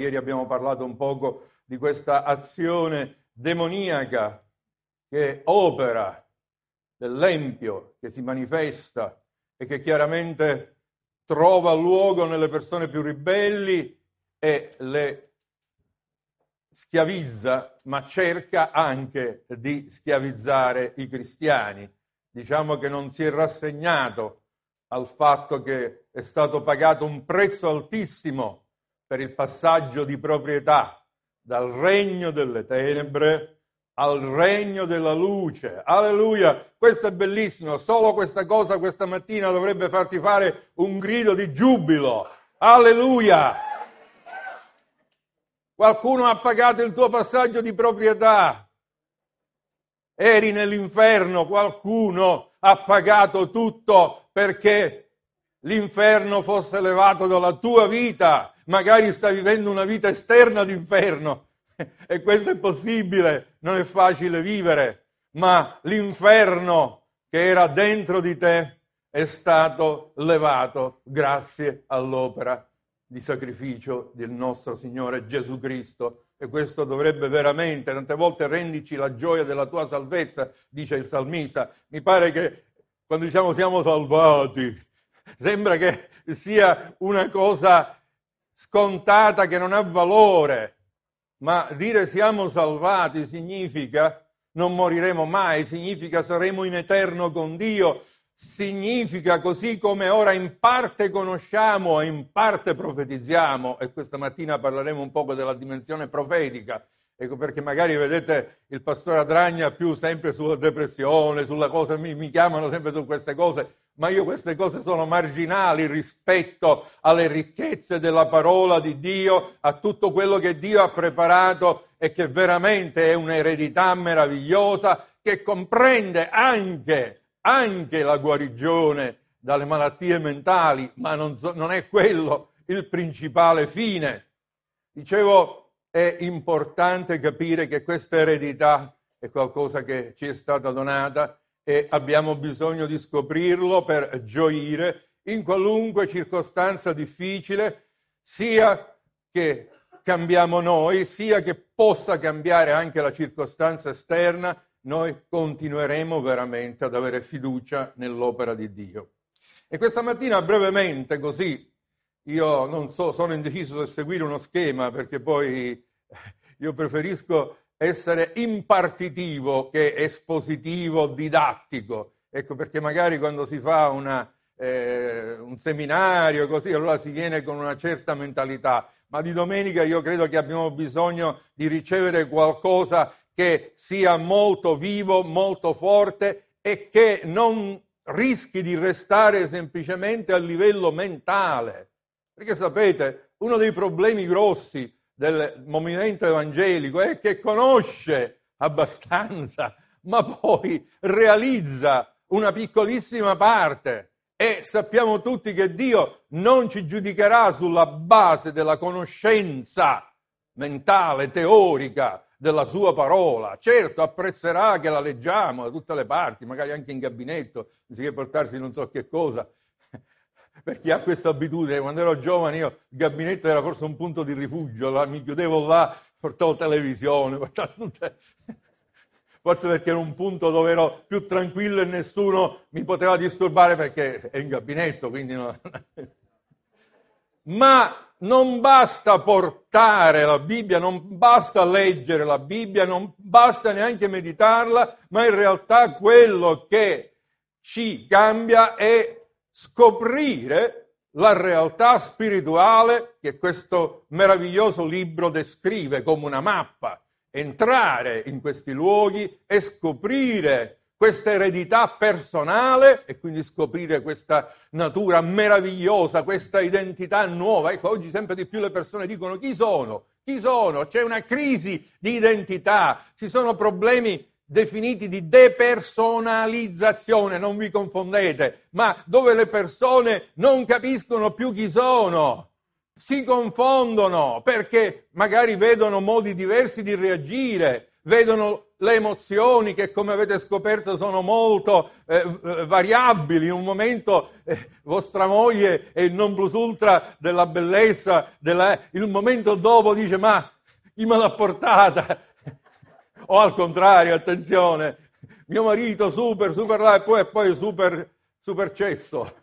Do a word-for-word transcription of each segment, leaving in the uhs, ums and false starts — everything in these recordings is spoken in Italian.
Ieri abbiamo parlato un poco di questa azione demoniaca che opera dell'empio, che si manifesta e che chiaramente trova luogo nelle persone più ribelli e le schiavizza, ma cerca anche di schiavizzare i cristiani. Diciamo che non si è rassegnato al fatto che è stato pagato un prezzo altissimo per il passaggio di proprietà dal regno delle tenebre al regno della luce. Alleluia! Questo è bellissimo. Solo questa cosa questa mattina dovrebbe farti fare un grido di giubilo. Alleluia! Qualcuno ha pagato il tuo passaggio di proprietà. Eri nell'inferno, qualcuno ha pagato tutto perché l'inferno fosse levato dalla tua vita. Magari stai vivendo una vita esterna d'inferno e questo è possibile, non è facile vivere, ma l'inferno che era dentro di te è stato levato grazie all'opera di sacrificio del nostro Signore Gesù Cristo. E questo dovrebbe veramente, tante volte rendici la gioia della tua salvezza, dice il salmista. Mi pare che quando diciamo siamo salvati, sembra che sia una cosa scontata che non ha valore, ma dire siamo salvati significa non moriremo mai, significa saremo in eterno con Dio, significa così come ora in parte conosciamo e in parte profetizziamo, e questa mattina parleremo un poco della dimensione profetica. Ecco perché magari vedete il pastore Adragna più sempre sulla depressione, sulla cosa, mi, mi chiamano sempre su queste cose, ma io queste cose sono marginali rispetto alle ricchezze della parola di Dio, a tutto quello che Dio ha preparato e che veramente è un'eredità meravigliosa che comprende anche, anche la guarigione dalle malattie mentali, ma non, so, non è quello il principale fine. Dicevo, è importante capire che questa eredità è qualcosa che ci è stata donata e abbiamo bisogno di scoprirlo per gioire in qualunque circostanza difficile, sia che cambiamo noi, sia che possa cambiare anche la circostanza esterna, noi continueremo veramente ad avere fiducia nell'opera di Dio. E questa mattina brevemente così, io non so, sono indeciso se seguire uno schema perché poi io preferisco essere impartitivo che espositivo, didattico. Ecco perché magari quando si fa una, eh, un seminario così, allora si viene con una certa mentalità. Ma di domenica io credo che abbiamo bisogno di ricevere qualcosa che sia molto vivo, molto forte e che non rischi di restare semplicemente a livello mentale. Perché sapete, uno dei problemi grossi del movimento evangelico è che conosce abbastanza, ma poi realizza una piccolissima parte. E sappiamo tutti che Dio non ci giudicherà sulla base della conoscenza mentale, teorica della sua parola. Certo, apprezzerà che la leggiamo da tutte le parti, magari anche in gabinetto, anziché portarsi non so che cosa. Per chi ha questa abitudine, quando ero giovane io, il gabinetto era forse un punto di rifugio, là, mi chiudevo là, portavo televisione, portavo tutte... forse perché era un punto dove ero più tranquillo e nessuno mi poteva disturbare perché è in gabinetto, quindi no. Ma non basta portare la Bibbia, non basta leggere la Bibbia, non basta neanche meditarla, ma in realtà quello che ci cambia è scoprire la realtà spirituale che questo meraviglioso libro descrive come una mappa, entrare in questi luoghi e scoprire questa eredità personale e quindi scoprire questa natura meravigliosa, questa identità nuova. Ecco, oggi sempre di più le persone dicono chi sono? Chi sono? C'è una crisi di identità, ci sono problemi definiti di depersonalizzazione, non vi confondete, ma dove le persone non capiscono più chi sono, si confondono perché magari vedono modi diversi di reagire, vedono le emozioni che, come avete scoperto, sono molto eh, variabili. In un momento eh, vostra moglie è il non plus ultra della bellezza, della... in un momento dopo dice ma chi me l'ha portata? O al contrario, attenzione, mio marito super, super là e poi, e poi super, super cesso.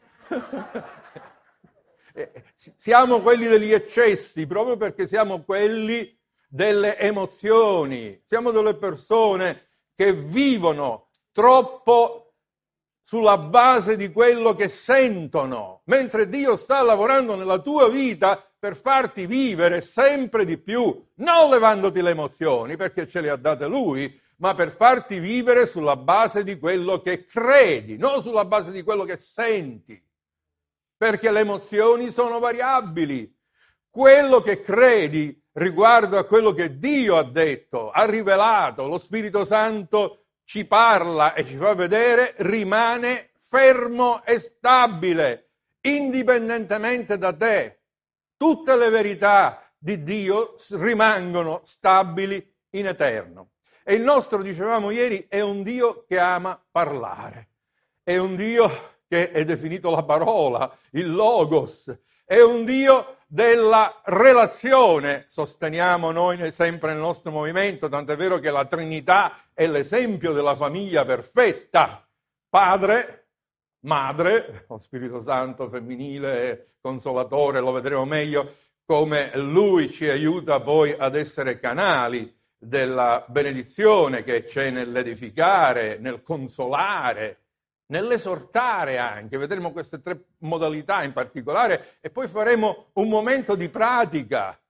Siamo quelli degli eccessi proprio perché siamo quelli delle emozioni, siamo delle persone che vivono troppo sulla base di quello che sentono, mentre Dio sta lavorando nella tua vita per farti vivere sempre di più, non levandoti le emozioni perché ce le ha date Lui, ma per farti vivere sulla base di quello che credi, non sulla base di quello che senti, perché le emozioni sono variabili. Quello che credi riguardo a quello che Dio ha detto, ha rivelato, lo Spirito Santo ci parla e ci fa vedere, rimane fermo e stabile, indipendentemente da te. Tutte le verità di Dio rimangono stabili in eterno. E il nostro, dicevamo ieri, è un Dio che ama parlare, è un Dio che è definito la parola, il Logos, è un Dio della relazione, sosteniamo noi sempre nel nostro movimento, tant'è vero che la Trinità è l'esempio della famiglia perfetta, Padre, Madre, lo Spirito Santo femminile, consolatore, lo vedremo meglio, come Lui ci aiuta poi ad essere canali della benedizione che c'è nell'edificare, nel consolare, nell'esortare anche. Vedremo queste tre modalità in particolare e poi faremo un momento di pratica,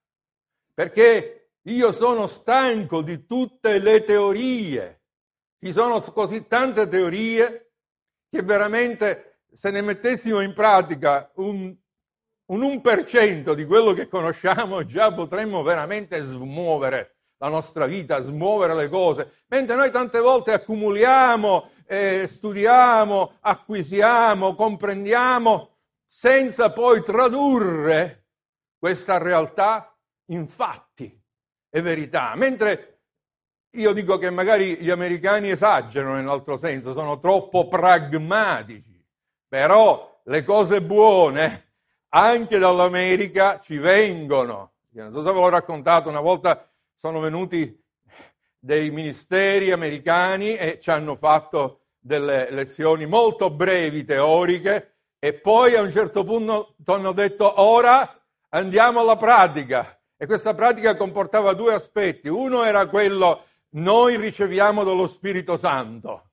perché io sono stanco di tutte le teorie. Ci sono così tante teorie che veramente, se ne mettessimo in pratica un, un uno per cento di quello che conosciamo, già potremmo veramente smuovere la nostra vita, smuovere le cose, mentre noi tante volte accumuliamo, eh, studiamo, acquisiamo, comprendiamo, senza poi tradurre questa realtà in fatti e verità. Mentre io dico che magari gli americani esagerano nell'altro senso, sono troppo pragmatici, però le cose buone anche dall'America ci vengono. Io non so se ve l'ho raccontato, una volta sono venuti dei ministeri americani e ci hanno fatto delle lezioni molto brevi, teoriche, e poi a un certo punto hanno detto ora andiamo alla pratica. E questa pratica comportava due aspetti. Uno era quello, noi riceviamo dallo Spirito Santo.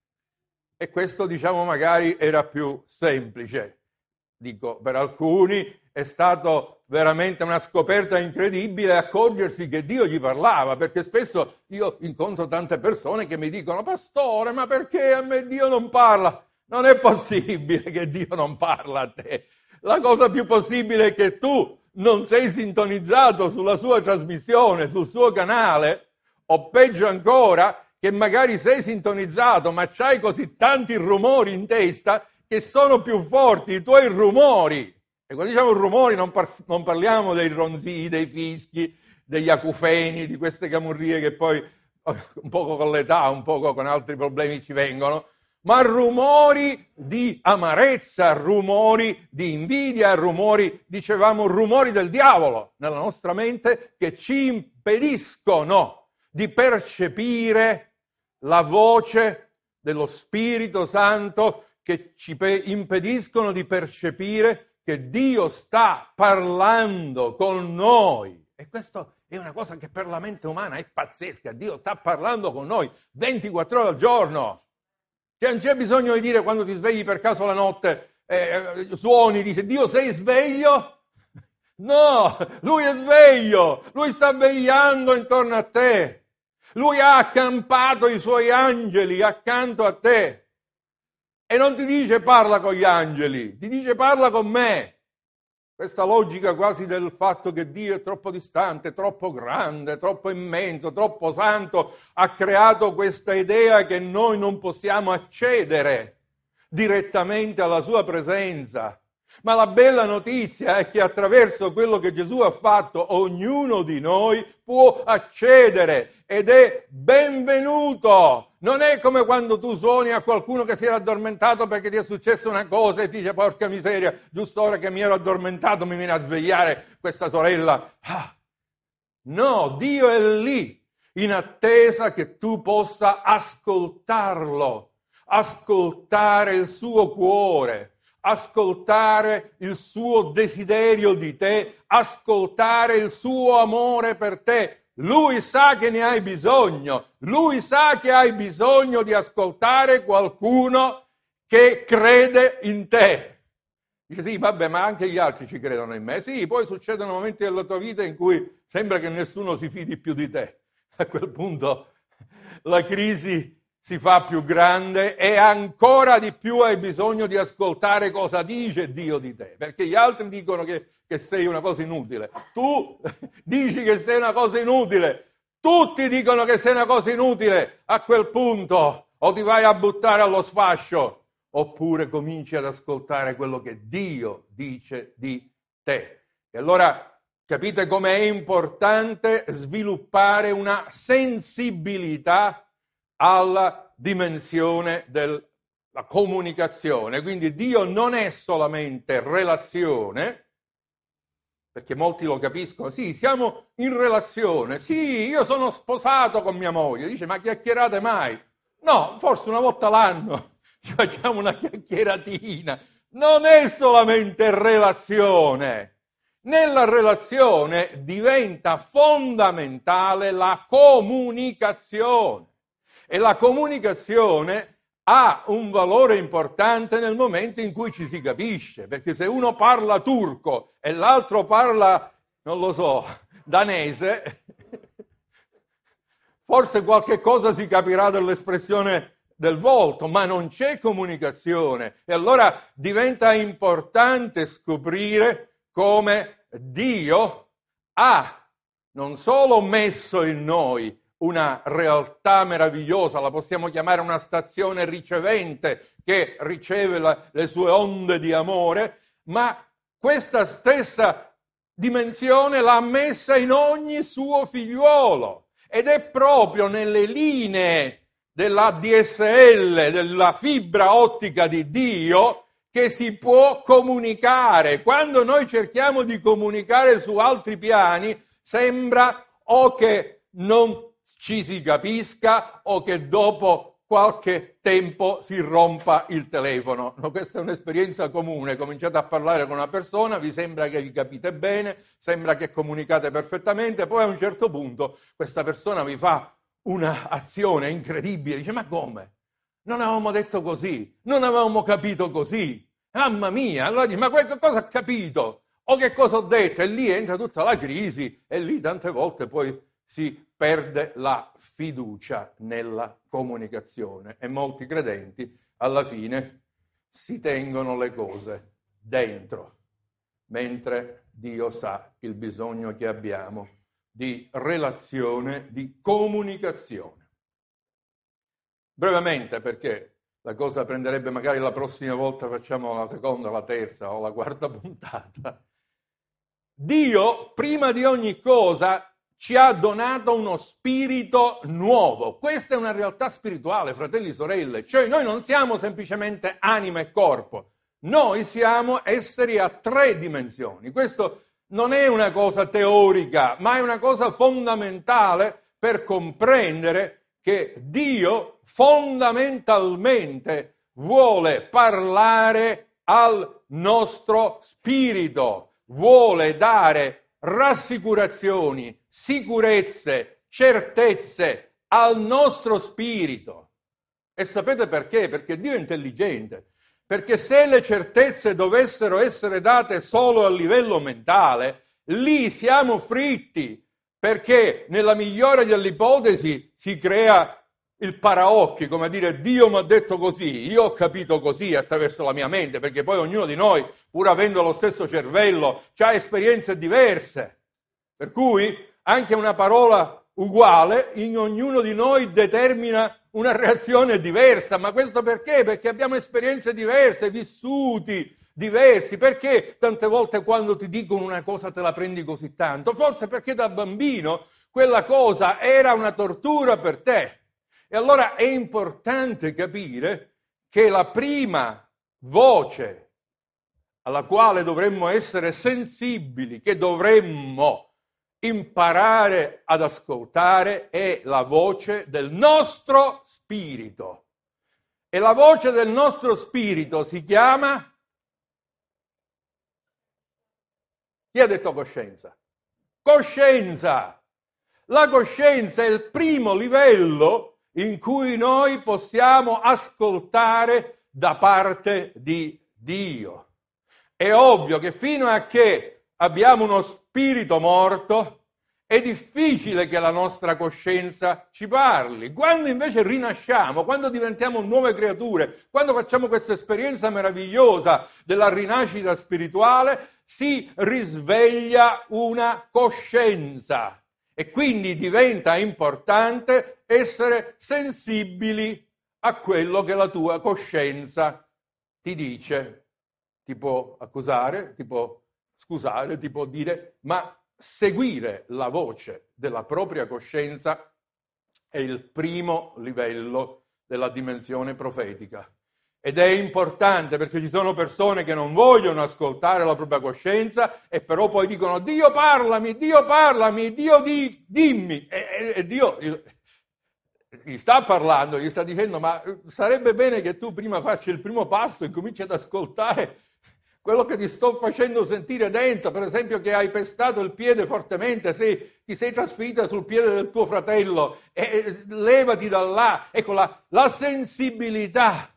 E questo, diciamo, magari era più semplice. Dico, per alcuni è stato veramente una scoperta incredibile accorgersi che Dio gli parlava, perché spesso io incontro tante persone che mi dicono pastore, ma perché a me Dio non parla? Non è possibile che Dio non parla a te. La cosa più possibile è che tu non sei sintonizzato sulla sua trasmissione, sul suo canale, o peggio ancora, che magari sei sintonizzato ma c'hai così tanti rumori in testa che sono più forti i tuoi rumori. E quando diciamo rumori non, par- non parliamo dei ronzii, dei fischi, degli acufeni, di queste camurrie che poi un poco con l'età, un poco con altri problemi ci vengono, ma rumori di amarezza, rumori di invidia, rumori, dicevamo, rumori del diavolo nella nostra mente che ci impediscono di percepire la voce dello Spirito Santo, che ci impediscono di percepire che Dio sta parlando con noi. E questo è una cosa che per la mente umana è pazzesca. Dio sta parlando con noi ventiquattro ore al giorno. Cioè non c'è bisogno di dire quando ti svegli per caso la notte, eh, suoni, dice Dio sei sveglio? No, Lui è sveglio, Lui sta vegliando intorno a te. Lui ha accampato i Suoi angeli accanto a te. E non ti dice parla con gli angeli, ti dice parla con me. Questa logica quasi del fatto che Dio è troppo distante, troppo grande, troppo immenso, troppo santo, ha creato questa idea che noi non possiamo accedere direttamente alla sua presenza. Ma la bella notizia è che attraverso quello che Gesù ha fatto, ognuno di noi può accedere ed è benvenuto. Non è come quando tu suoni a qualcuno che si era addormentato perché ti è successa una cosa e ti dice porca miseria, giusto ora che mi ero addormentato mi viene a svegliare questa sorella. Ah, no, Dio è lì in attesa che tu possa ascoltarlo, ascoltare il suo cuore, ascoltare il suo desiderio di te, ascoltare il suo amore per te. Lui sa che ne hai bisogno, lui sa che hai bisogno di ascoltare qualcuno che crede in te. Dice sì, vabbè, ma anche gli altri ci credono in me. Sì, poi succedono momenti della tua vita in cui sembra che nessuno si fidi più di te. A quel punto la crisi si fa più grande e ancora di più hai bisogno di ascoltare cosa dice Dio di te, perché gli altri dicono che, che sei una cosa inutile. Tu dici che sei una cosa inutile. Tutti dicono che sei una cosa inutile. A quel punto o ti vai a buttare allo sfascio oppure cominci ad ascoltare quello che Dio dice di te. E allora capite com'è importante sviluppare una sensibilità alla dimensione della comunicazione. Quindi Dio non è solamente relazione, perché molti lo capiscono, sì, siamo in relazione, sì, io sono sposato con mia moglie, dice ma chiacchierate mai? No, forse una volta l'anno ci facciamo una chiacchieratina, non è solamente relazione. Nella relazione diventa fondamentale la comunicazione e la comunicazione ha un valore importante nel momento in cui ci si capisce, perché se uno parla turco e l'altro parla, non lo so, danese, forse qualche cosa si capirà dell'espressione del volto, ma non c'è comunicazione e allora diventa importante scoprire come Dio ha non solo messo in noi una realtà meravigliosa, la possiamo chiamare una stazione ricevente che riceve la, le sue onde di amore, ma questa stessa dimensione l'ha messa in ogni suo figliuolo ed è proprio nelle linee della D S L, della fibra ottica di Dio, che si può comunicare. Quando noi cerchiamo di comunicare su altri piani, sembra o che non ci si capisca o che dopo qualche tempo si rompa il telefono. No, questa è un'esperienza comune. Cominciate a parlare con una persona, vi sembra che vi capite bene, sembra che comunicate perfettamente, poi a un certo punto questa persona vi fa un'azione incredibile, dice ma come? Non avevamo detto così, non avevamo capito così. Mamma mia, allora dice, ma che cosa ha capito? O che cosa ho detto? E lì entra tutta la crisi e lì tante volte poi si perde la fiducia nella comunicazione e molti credenti alla fine si tengono le cose dentro, mentre Dio sa il bisogno che abbiamo di relazione, di comunicazione. Brevemente, perché la cosa prenderebbe magari la prossima volta, facciamo la seconda, la terza o la quarta puntata. Dio, prima di ogni cosa, ci ha donato uno spirito nuovo. Questa è una realtà spirituale, fratelli e sorelle. Cioè noi non siamo semplicemente anima e corpo. Noi siamo esseri a tre dimensioni. Questo non è una cosa teorica, ma è una cosa fondamentale per comprendere che Dio fondamentalmente vuole parlare al nostro spirito, vuole dare rassicurazioni, sicurezze, certezze al nostro spirito. E sapete perché? Perché Dio è intelligente. Perché se le certezze dovessero essere date solo a livello mentale, lì siamo fritti. Perché nella migliore delle ipotesi si crea il paraocchi, come a dire Dio mi ha detto così, io ho capito così attraverso la mia mente, perché poi ognuno di noi, pur avendo lo stesso cervello, ha esperienze diverse. Per cui anche una parola uguale in ognuno di noi determina una reazione diversa. Ma questo perché? Perché abbiamo esperienze diverse, vissuti, diversi. Perché tante volte quando ti dicono una cosa te la prendi così tanto? Forse perché da bambino quella cosa era una tortura per te. E allora è importante capire che la prima voce alla quale dovremmo essere sensibili, che dovremmo imparare ad ascoltare, è la voce del nostro spirito. E la voce del nostro spirito si chiama? Chi ha detto coscienza? Coscienza! La coscienza è il primo livello in cui noi possiamo ascoltare da parte di Dio. È ovvio che fino a che abbiamo uno spirito morto è difficile che la nostra coscienza ci parli. Quando invece rinasciamo, quando diventiamo nuove creature, quando facciamo questa esperienza meravigliosa della rinascita spirituale, si risveglia una coscienza e quindi diventa importante essere sensibili a quello che la tua coscienza ti dice. Ti può accusare, ti può scusare, ti può dire, ma seguire la voce della propria coscienza è il primo livello della dimensione profetica. Ed è importante perché ci sono persone che non vogliono ascoltare la propria coscienza e però poi dicono Dio parlami, Dio parlami, Dio di, dimmi. E, e, e Dio gli sta parlando, gli sta dicendo ma sarebbe bene che tu prima faccia il primo passo e cominci ad ascoltare quello che ti sto facendo sentire dentro, per esempio che hai pestato il piede fortemente, se ti sei trasferita sul piede del tuo fratello, e, e levati da là. Ecco, la, la sensibilità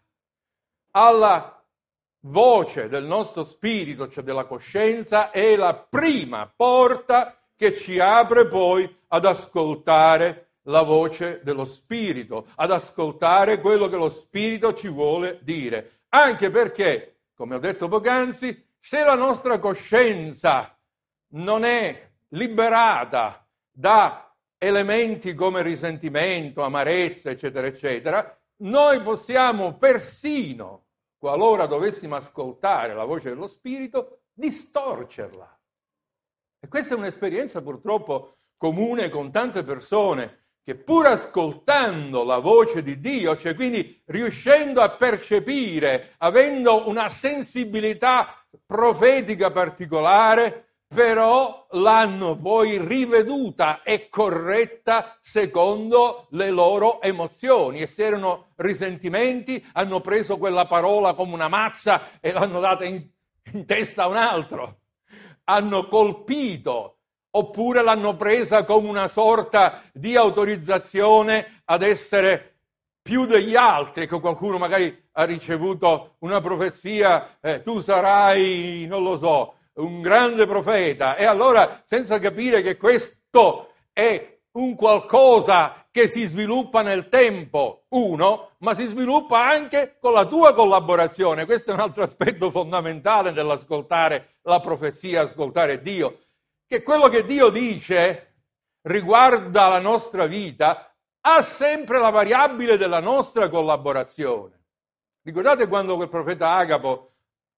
alla voce del nostro spirito, cioè della coscienza, è la prima porta che ci apre poi ad ascoltare la voce dello spirito, ad ascoltare quello che lo spirito ci vuole dire. Anche perché, come ho detto poc'anzi, se la nostra coscienza non è liberata da elementi come risentimento, amarezza, eccetera, eccetera, noi possiamo persino, qualora dovessimo ascoltare la voce dello Spirito, distorcerla. E questa è un'esperienza purtroppo comune con tante persone che pur ascoltando la voce di Dio, cioè quindi riuscendo a percepire, avendo una sensibilità profetica particolare, però l'hanno poi riveduta e corretta secondo le loro emozioni. E se erano risentimenti, hanno preso quella parola come una mazza e l'hanno data in, in testa a un altro. Hanno colpito, oppure l'hanno presa come una sorta di autorizzazione ad essere più degli altri. Ecco, qualcuno magari ha ricevuto una profezia, eh, tu sarai, non lo so, un grande profeta, e allora senza capire che questo è un qualcosa che si sviluppa nel tempo, uno, ma si sviluppa anche con la tua collaborazione. Questo è un altro aspetto fondamentale dell'ascoltare la profezia, ascoltare Dio, che quello che Dio dice riguarda la nostra vita ha sempre la variabile della nostra collaborazione. Ricordate quando quel profeta Agabo,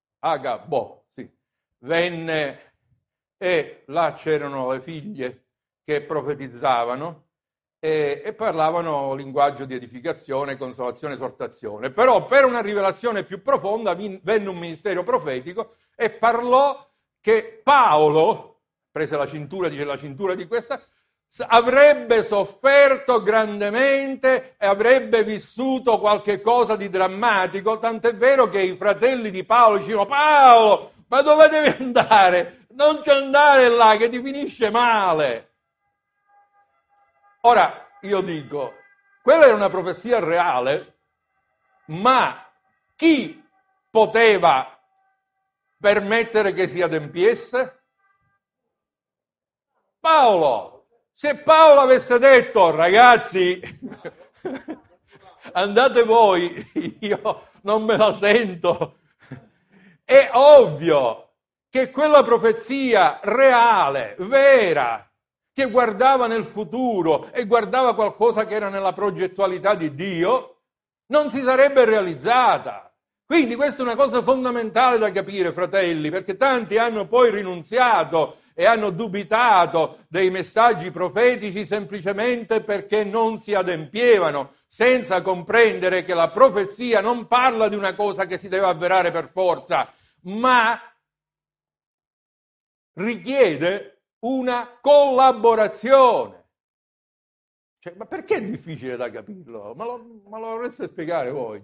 Agabo, sì, venne e là c'erano le figlie che profetizzavano e, e parlavano linguaggio di edificazione, consolazione, esortazione. Però per una rivelazione più profonda venne un ministero profetico e parlò che Paolo, prese la cintura, dice la cintura di questa, avrebbe sofferto grandemente e avrebbe vissuto qualche cosa di drammatico, tant'è vero che i fratelli di Paolo dicevano Paolo, ma dove devi andare? Non ci andare là che ti finisce male. Ora, io dico, quella era una profezia reale, ma chi poteva permettere che si adempiesse? Paolo. Se Paolo avesse detto, ragazzi, andate voi, io non me la sento, è ovvio che quella profezia reale, vera, che guardava nel futuro e guardava qualcosa che era nella progettualità di Dio, non si sarebbe realizzata. Quindi questa è una cosa fondamentale da capire, fratelli, perché tanti hanno poi rinunziato e hanno dubitato dei messaggi profetici semplicemente perché non si adempievano, senza comprendere che la profezia non parla di una cosa che si deve avverare per forza, ma richiede una collaborazione. Cioè, ma perché è difficile da capirlo? Ma lo, ma lo dovreste spiegare voi.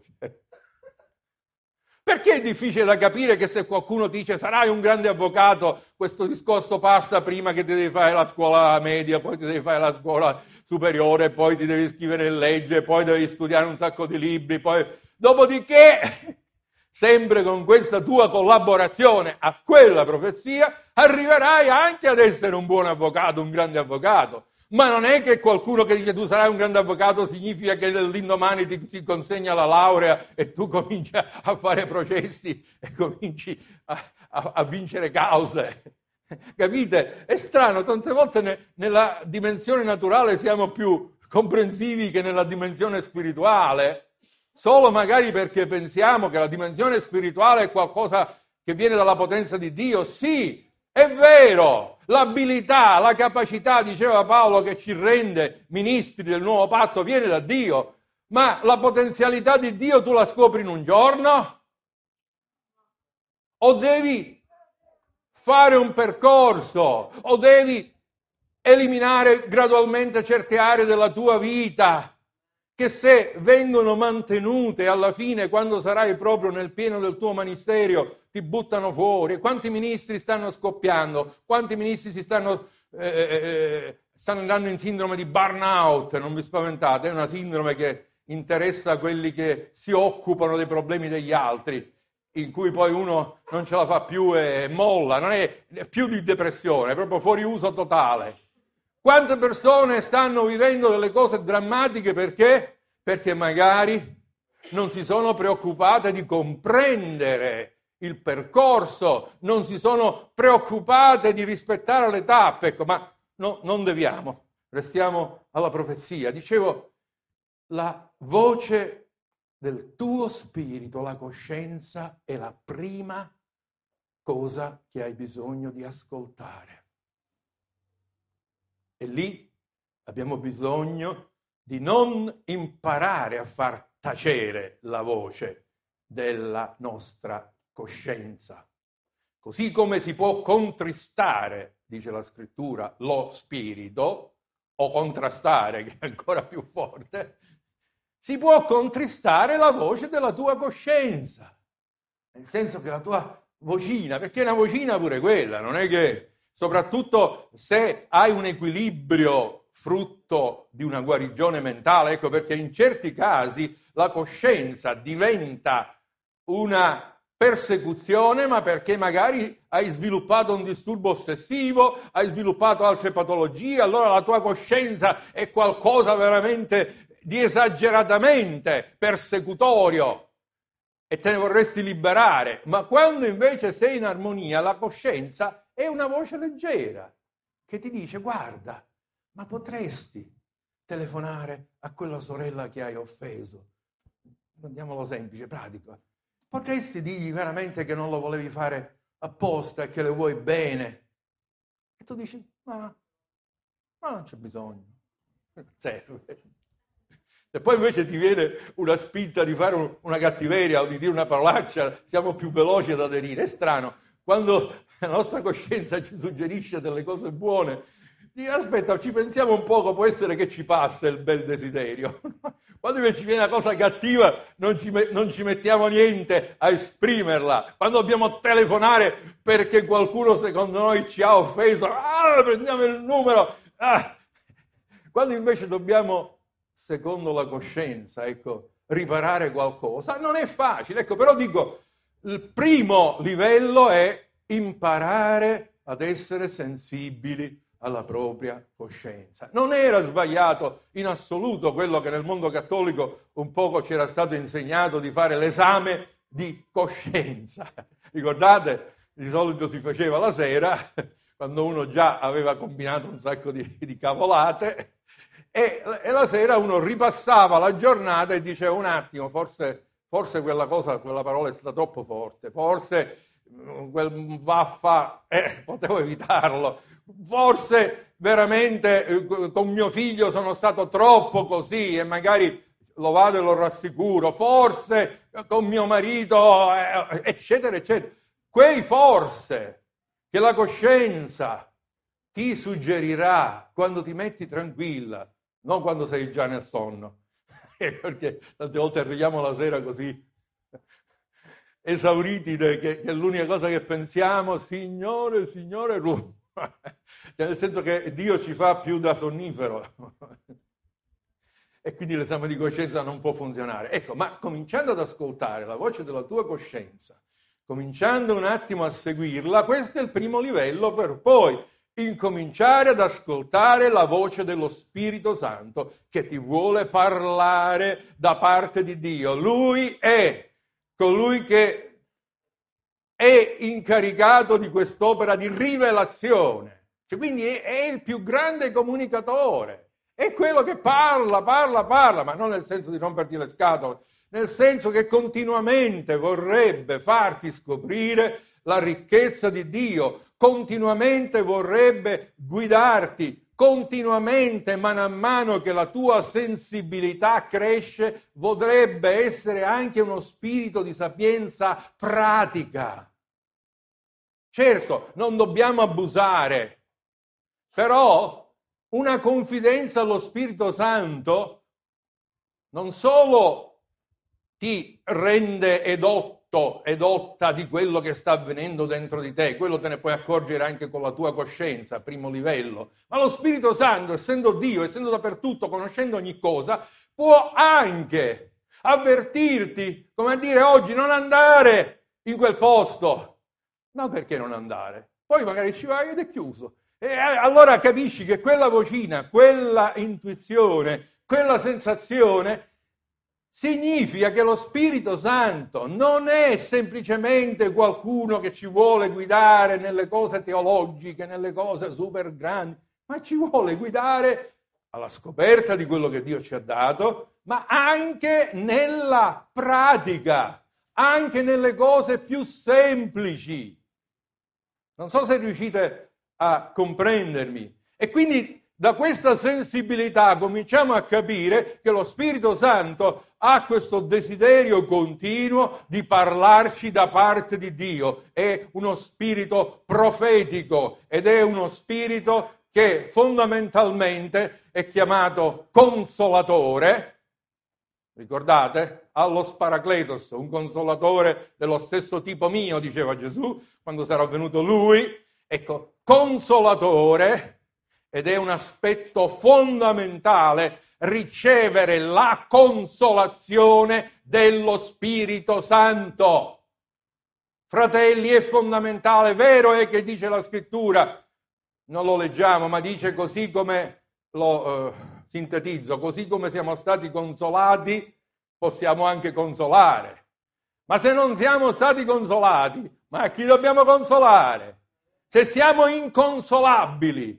Perché è difficile da capire che se qualcuno dice sarai un grande avvocato, questo discorso passa prima che ti devi fare la scuola media, poi ti devi fare la scuola superiore, poi ti devi scrivere in legge, poi devi studiare un sacco di libri, poi dopodiché, sempre con questa tua collaborazione a quella profezia, arriverai anche ad essere un buon avvocato, un grande avvocato. Ma non è che qualcuno che dice tu sarai un grande avvocato significa che l'indomani ti si consegna la laurea e tu cominci a fare processi e cominci a, a, a vincere cause. Capite? È strano, tante volte ne, nella dimensione naturale siamo più comprensivi che nella dimensione spirituale, solo magari perché pensiamo che la dimensione spirituale è qualcosa che viene dalla potenza di Dio. Sì, è vero, l'abilità, la capacità, diceva Paolo, che ci rende ministri del nuovo patto viene da Dio, ma la potenzialità di Dio tu la scopri in un giorno? O devi fare un percorso, o devi eliminare gradualmente certe aree della tua vita, che se vengono mantenute alla fine, quando sarai proprio nel pieno del tuo ministero, ti buttano fuori. Quanti ministri stanno scoppiando? Quanti ministri si stanno, eh, eh, stanno andando in sindrome di burnout? Non vi spaventate, è una sindrome che interessa quelli che si occupano dei problemi degli altri, in cui poi uno non ce la fa più e molla. Non è, è più di depressione, è proprio fuori uso totale. Quante persone stanno vivendo delle cose drammatiche perché? Perché magari non si sono preoccupate di comprendere il percorso, non si sono preoccupate di rispettare le tappe. Ecco, ma no, non deviamo, restiamo alla profezia. Dicevo, la voce del tuo spirito, la coscienza, è la prima cosa che hai bisogno di ascoltare. E lì abbiamo bisogno di non imparare a far tacere la voce della nostra coscienza. Così come si può contristare, dice la scrittura, lo spirito, o contrastare, che è ancora più forte, si può contristare la voce della tua coscienza. Nel senso che la tua vocina, perché è una vocina pure quella, non è che... Soprattutto se hai un equilibrio frutto di una guarigione mentale, ecco perché in certi casi la coscienza diventa una persecuzione, ma perché magari hai sviluppato un disturbo ossessivo, hai sviluppato altre patologie, allora la tua coscienza è qualcosa veramente di esageratamente persecutorio e te ne vorresti liberare. Ma quando invece sei in armonia, la coscienza è una voce leggera che ti dice: guarda, ma potresti telefonare a quella sorella che hai offeso? Prendiamolo semplice, pratico. Potresti dirgli veramente che non lo volevi fare apposta e che le vuoi bene? E tu dici: ma, ma non c'è bisogno. Zero. E poi invece ti viene una spinta di fare un, una cattiveria o di dire una parolaccia, siamo più veloci ad aderire. È strano. Quando la nostra coscienza ci suggerisce delle cose buone, dici: aspetta, ci pensiamo un poco, può essere che ci passa il bel desiderio. Quando invece ci viene una cosa cattiva, non ci, non ci mettiamo niente a esprimerla. Quando dobbiamo telefonare perché qualcuno secondo noi ci ha offeso, ah, prendiamo il numero. Ah. Quando invece dobbiamo, secondo la coscienza, ecco, riparare qualcosa, non è facile. Ecco, però dico, il primo livello è imparare ad essere sensibili alla propria coscienza. Non era sbagliato in assoluto quello che nel mondo cattolico un poco ci era stato insegnato di fare l'esame di coscienza. Ricordate? Di solito si faceva la sera, quando uno già aveva combinato un sacco di, di cavolate, e, e la sera uno ripassava la giornata e diceva: un attimo, forse... forse quella cosa, quella parola è stata troppo forte, forse quel vaffa, eh, potevo evitarlo, forse veramente eh, con mio figlio sono stato troppo così e magari lo vado e lo rassicuro, forse con mio marito, eh, eccetera, eccetera. Quei forse che la coscienza ti suggerirà quando ti metti tranquilla, non quando sei già nel sonno, perché tante volte arriviamo la sera così esauriti, che, che è l'unica cosa che pensiamo, Signore, Signore, cioè, nel senso che Dio ci fa più da sonnifero e quindi l'esame di coscienza non può funzionare. Ecco, ma cominciando ad ascoltare la voce della tua coscienza, cominciando un attimo a seguirla, questo è il primo livello per poi incominciare ad ascoltare la voce dello Spirito Santo che ti vuole parlare da parte di Dio. Lui è colui che è incaricato di quest'opera di rivelazione, cioè, quindi è, è il più grande comunicatore, è quello che parla, parla, parla, ma non nel senso di romperti le scatole, nel senso che continuamente vorrebbe farti scoprire la ricchezza di Dio, continuamente vorrebbe guidarti, continuamente, mano a mano che la tua sensibilità cresce, vorrebbe essere anche uno spirito di sapienza pratica. Certo, non dobbiamo abusare, però una confidenza allo Spirito Santo non solo ti rende edotto, edotta di quello che sta avvenendo dentro di te, quello te ne puoi accorgere anche con la tua coscienza, primo livello, ma lo Spirito Santo, essendo Dio, essendo dappertutto, conoscendo ogni cosa, può anche avvertirti, come a dire oggi non andare in quel posto, ma perché non andare? Poi magari ci vai ed è chiuso, e allora capisci che quella vocina, quella intuizione, quella sensazione significa che lo Spirito Santo non è semplicemente qualcuno che ci vuole guidare nelle cose teologiche, nelle cose super grandi, ma ci vuole guidare alla scoperta di quello che Dio ci ha dato, ma anche nella pratica, anche nelle cose più semplici. Non so se riuscite a comprendermi. E quindi da questa sensibilità cominciamo a capire che lo Spirito Santo ha questo desiderio continuo di parlarci da parte di Dio. È uno spirito profetico ed è uno spirito che fondamentalmente è chiamato consolatore. Ricordate? Allo Sparacletos, un consolatore dello stesso tipo mio, diceva Gesù, quando sarà venuto Lui. Ecco, consolatore. Ed è un aspetto fondamentale ricevere la consolazione dello Spirito Santo. Fratelli, è fondamentale, vero è che dice la Scrittura, non lo leggiamo, ma dice così come lo eh, sintetizzo, così come siamo stati consolati, possiamo anche consolare. Ma se non siamo stati consolati, ma a chi dobbiamo consolare? Se siamo inconsolabili,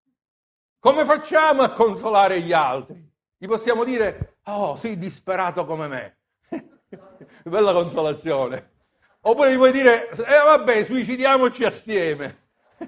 come facciamo a consolare gli altri? Gli possiamo dire, oh, sei disperato come me. Bella consolazione. Oppure gli puoi dire, eh vabbè, suicidiamoci assieme.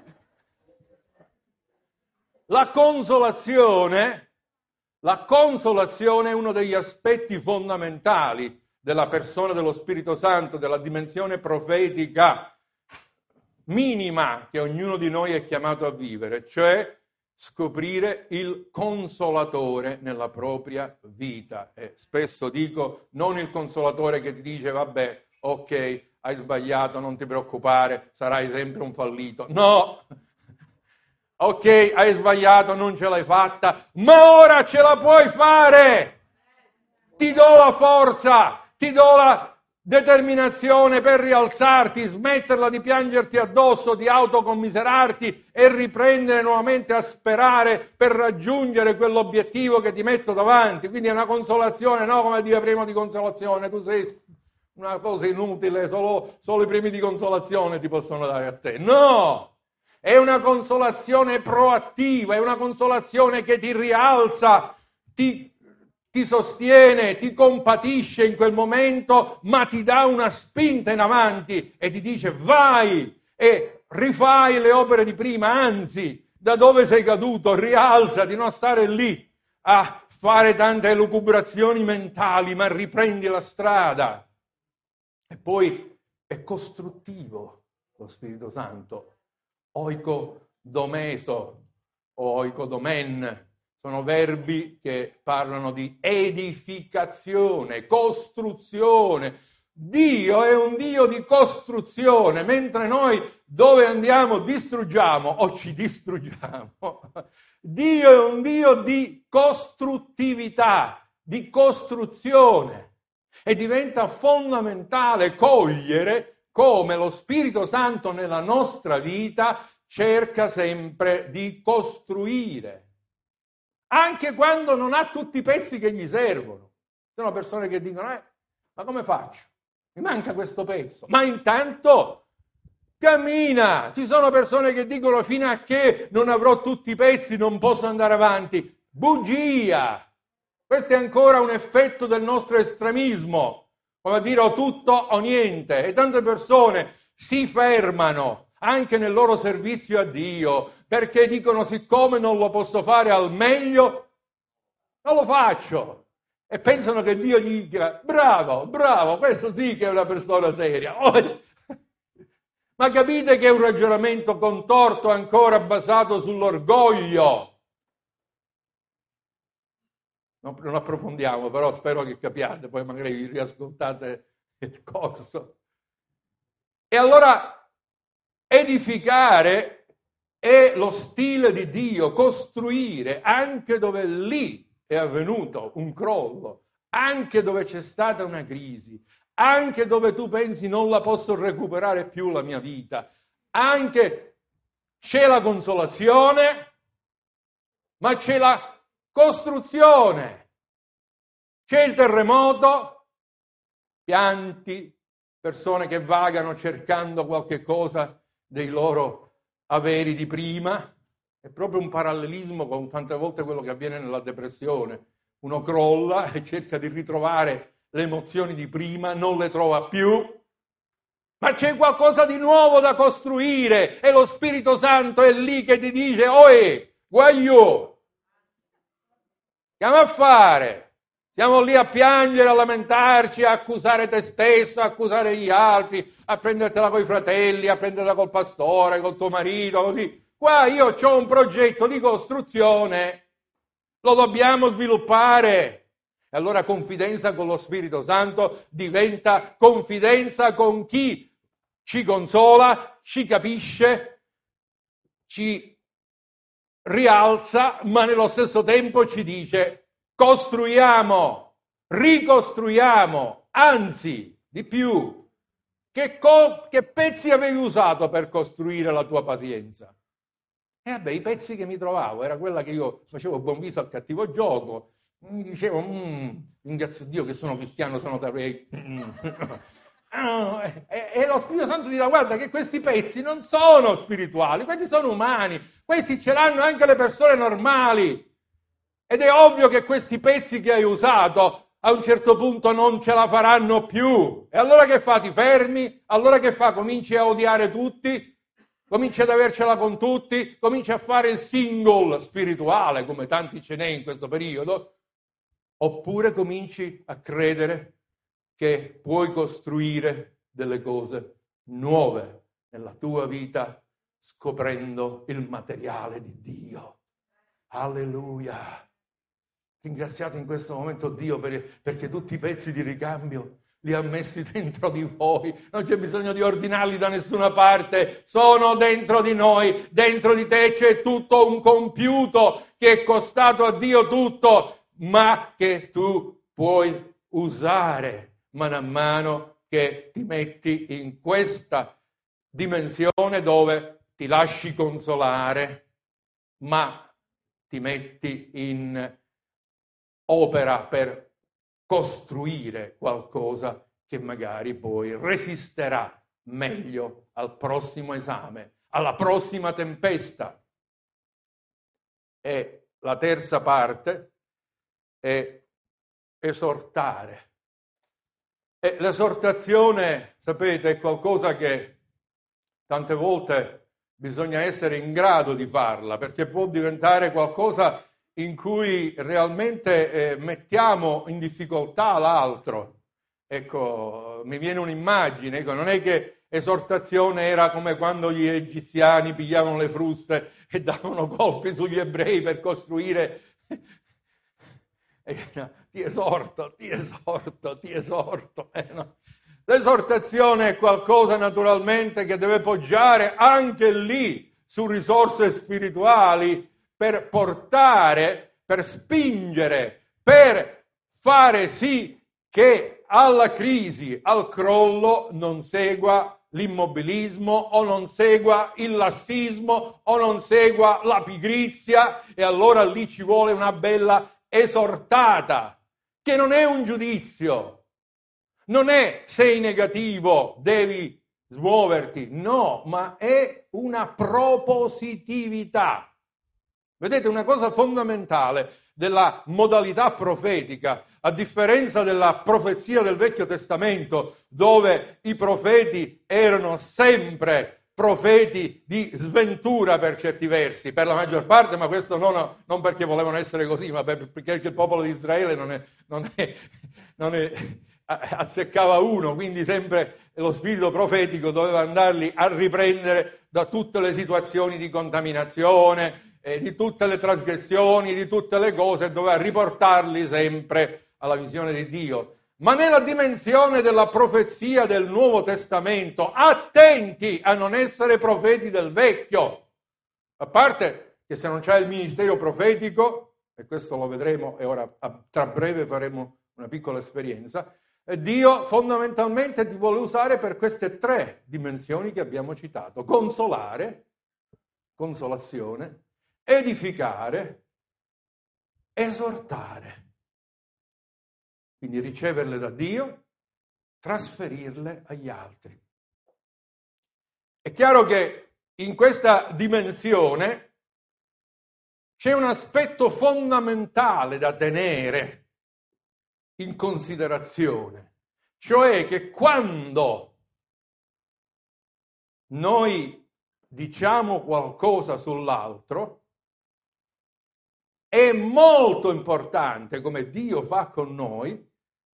La consolazione, la consolazione è uno degli aspetti fondamentali della persona dello Spirito Santo, della dimensione profetica minima che ognuno di noi è chiamato a vivere, cioè scoprire il consolatore nella propria vita. E spesso dico, non il consolatore che ti dice, vabbè, ok, hai sbagliato, non ti preoccupare, sarai sempre un fallito. No! Ok, hai sbagliato, non ce l'hai fatta, ma ora ce la puoi fare! Ti do la forza, ti do la determinazione per rialzarti, smetterla di piangerti addosso, di autocommiserarti e riprendere nuovamente a sperare per raggiungere quell'obiettivo che ti metto davanti. Quindi è una consolazione, no come dire prima di consolazione, tu sei una cosa inutile, solo, solo i premi di consolazione ti possono dare a te. No! È una consolazione proattiva, è una consolazione che ti rialza, ti ti sostiene, ti compatisce in quel momento, ma ti dà una spinta in avanti e ti dice vai e rifai le opere di prima, anzi, da dove sei caduto, rialzati, non stare lì a fare tante elucubrazioni mentali, ma riprendi la strada. E poi è costruttivo lo Spirito Santo, oikodomeso o oikodomen, sono verbi che parlano di edificazione, costruzione. Dio è un Dio di costruzione, mentre noi dove andiamo distruggiamo o ci distruggiamo. Dio è un Dio di costruttività, di costruzione. E diventa fondamentale cogliere come lo Spirito Santo nella nostra vita cerca sempre di costruire, anche quando non ha tutti i pezzi che gli servono. Ci sono persone che dicono, eh, ma come faccio? Mi manca questo pezzo. Ma intanto cammina. Ci sono persone che dicono, fino a che non avrò tutti i pezzi non posso andare avanti. Bugia! Questo è ancora un effetto del nostro estremismo, come a dire o tutto o niente. E tante persone si fermano anche nel loro servizio a Dio, perché dicono siccome non lo posso fare al meglio, non lo faccio. E pensano che Dio gli dica, bravo, bravo, questo sì che è una persona seria. Ma capite che è un ragionamento contorto ancora basato sull'orgoglio. Non approfondiamo, però spero che capiate, poi magari riascoltate il corso. E allora edificare è lo stile di Dio, costruire anche dove lì è avvenuto un crollo, anche dove c'è stata una crisi, anche dove tu pensi non la posso recuperare più la mia vita, anche c'è la consolazione, ma c'è la costruzione, c'è il terremoto, pianti, persone che vagano cercando qualche cosa dei loro averi di prima. È proprio un parallelismo con tante volte quello che avviene nella depressione. Uno crolla e cerca di ritrovare le emozioni di prima, non le trova più, ma c'è qualcosa di nuovo da costruire e lo Spirito Santo è lì che ti dice oe, guagliù, andiamo a fare. Siamo lì a piangere, a lamentarci, a accusare te stesso, a accusare gli altri, a prendertela coi fratelli, a prenderla col pastore, col tuo marito, così. Qua io ho un progetto di costruzione, lo dobbiamo sviluppare. E allora confidenza con lo Spirito Santo diventa confidenza con chi ci consola, ci capisce, ci rialza, ma nello stesso tempo ci dice costruiamo, ricostruiamo, anzi, di più. Che, co- che pezzi avevi usato per costruire la tua pazienza? E vabbè, i pezzi che mi trovavo, era quella che io facevo buon viso al cattivo gioco, mi dicevo, mm, ringrazio Dio che sono cristiano, sono da re. E, e lo Spirito Santo dirà, guarda che questi pezzi non sono spirituali, questi sono umani, questi ce l'hanno anche le persone normali. Ed è ovvio che questi pezzi che hai usato a un certo punto non ce la faranno più. E allora che fa? Ti fermi? Allora che fa? Cominci a odiare tutti? Cominci ad avercela con tutti? Cominci a fare il single spirituale, come tanti ce n'è in questo periodo? Oppure cominci a credere che puoi costruire delle cose nuove nella tua vita scoprendo il materiale di Dio. Alleluia! Ringraziate in questo momento Dio per, perché tutti i pezzi di ricambio li ha messi dentro di voi. Non c'è bisogno di ordinarli da nessuna parte. Sono dentro di noi. Dentro di te c'è tutto un compiuto che è costato a Dio tutto, ma che tu puoi usare mano a mano che ti metti in questa dimensione dove ti lasci consolare, ma ti metti in opera per costruire qualcosa che magari poi resisterà meglio al prossimo esame, alla prossima tempesta. E la terza parte è esortare. E l'esortazione, sapete, è qualcosa che tante volte bisogna essere in grado di farla, perché può diventare qualcosa in cui realmente eh, mettiamo in difficoltà l'altro. Ecco, mi viene un'immagine, ecco, non è che esortazione era come quando gli egiziani pigliavano le fruste e davano colpi sugli ebrei per costruire... ti esorto, ti esorto, ti esorto. Eh, no. L'esortazione è qualcosa naturalmente che deve poggiare anche lì su risorse spirituali per portare, per spingere, per fare sì che alla crisi, al crollo non segua l'immobilismo o non segua il lassismo o non segua la pigrizia, e allora lì ci vuole una bella esortata, che non è un giudizio, non è sei negativo devi smuoverti, no, ma è una propositività. Vedete, una cosa fondamentale della modalità profetica, a differenza della profezia del Vecchio Testamento, dove i profeti erano sempre profeti di sventura per certi versi, per la maggior parte, ma questo non, non perché volevano essere così, ma perché il popolo di Israele non, è, non, è, non è, azzeccava uno, quindi sempre lo spirito profetico doveva andarli a riprendere da tutte le situazioni di contaminazione, eh, di tutte le trasgressioni, di tutte le cose, doveva riportarli sempre alla visione di Dio. Ma nella dimensione della profezia del Nuovo Testamento, attenti a non essere profeti del Vecchio. A parte che se non c'è il ministero profetico, e questo lo vedremo e ora tra breve faremo una piccola esperienza, Dio fondamentalmente ti vuole usare per queste tre dimensioni che abbiamo citato: consolare, consolazione, edificare, esortare. Quindi riceverle da Dio, trasferirle agli altri. È chiaro che in questa dimensione c'è un aspetto fondamentale da tenere in considerazione, cioè che quando noi diciamo qualcosa sull'altro, è molto importante, come Dio fa con noi,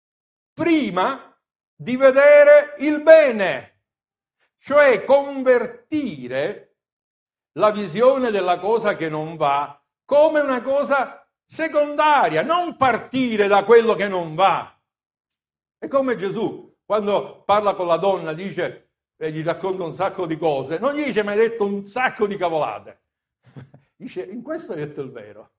prima di vedere il bene, cioè convertire la visione della cosa che non va come una cosa secondaria, non partire da quello che non va. È come Gesù, quando parla con la donna, dice, e gli racconta un sacco di cose, non gli dice: mi hai detto un sacco di cavolate. Dice: in questo hai detto il vero.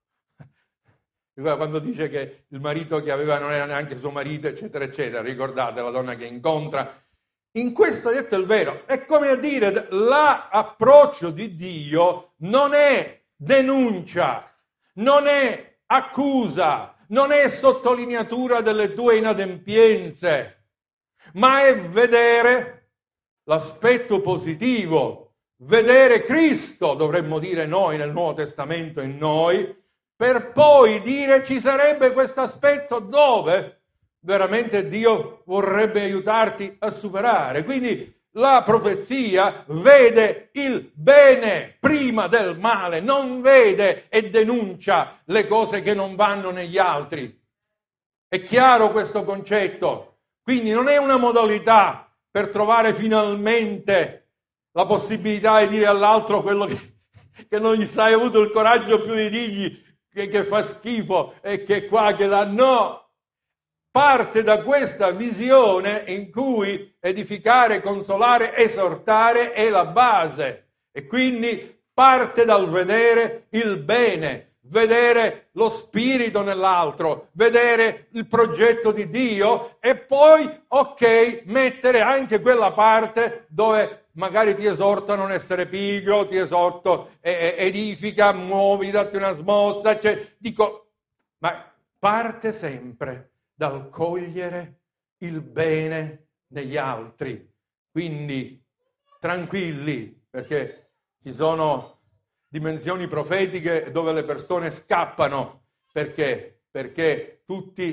Quando dice che il marito che aveva non era neanche suo marito, eccetera, eccetera, ricordate la donna che incontra, in questo hai detto il vero. È come a dire, l'approccio di Dio non è denuncia, non è accusa, non è sottolineatura delle tue inadempienze, ma è vedere l'aspetto positivo, vedere Cristo, dovremmo dire noi nel Nuovo Testamento in noi, per poi dire: ci sarebbe questo aspetto dove veramente Dio vorrebbe aiutarti a superare. Quindi la profezia vede il bene prima del male, non vede e denuncia le cose che non vanno negli altri. È chiaro questo concetto? Quindi non è una modalità per trovare finalmente la possibilità di dire all'altro quello che, che non gli sai avuto il coraggio più di dirgli, che, che fa schifo e che qua, che là. No! Parte da questa visione in cui edificare, consolare, esortare è la base, e quindi parte dal vedere il bene, vedere lo spirito nell'altro, vedere il progetto di Dio, e poi, ok, mettere anche quella parte dove magari ti esorto a non essere pigro, ti esorto, eh, edifica, muovi, datti una smossa, cioè, dico, ma parte sempre dal cogliere il bene negli altri. Quindi tranquilli, perché ci sono dimensioni profetiche dove le persone scappano. Perché? Perché tutti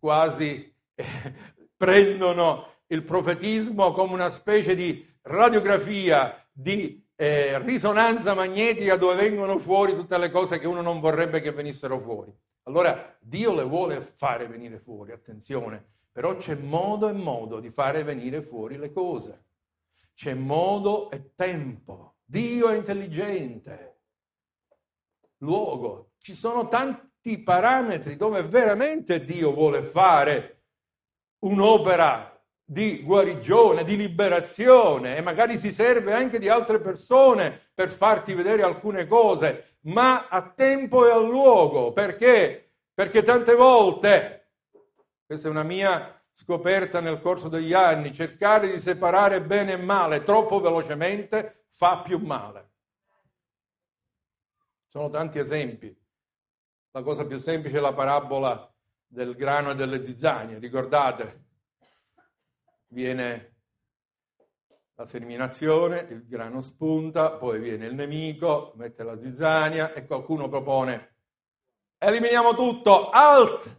quasi eh, prendono il profetismo come una specie di radiografia, di eh, risonanza magnetica dove vengono fuori tutte le cose che uno non vorrebbe che venissero fuori. Allora Dio le vuole fare venire fuori, attenzione, però c'è modo e modo di fare venire fuori le cose. C'è modo e tempo. Dio è intelligente. Luogo. Ci sono tanti parametri dove veramente Dio vuole fare un'opera di guarigione, di liberazione, e magari si serve anche di altre persone per farti vedere alcune cose, ma a tempo e a luogo. Perché? Perché tante volte, questa è una mia scoperta nel corso degli anni, cercare di separare bene e male troppo velocemente fa più male. Sono tanti esempi. La cosa più semplice è la parabola del grano e delle zizzanie, ricordate? Viene la seminazione, il grano spunta, poi viene il nemico, mette la zizzania e qualcuno propone: eliminiamo tutto, alt!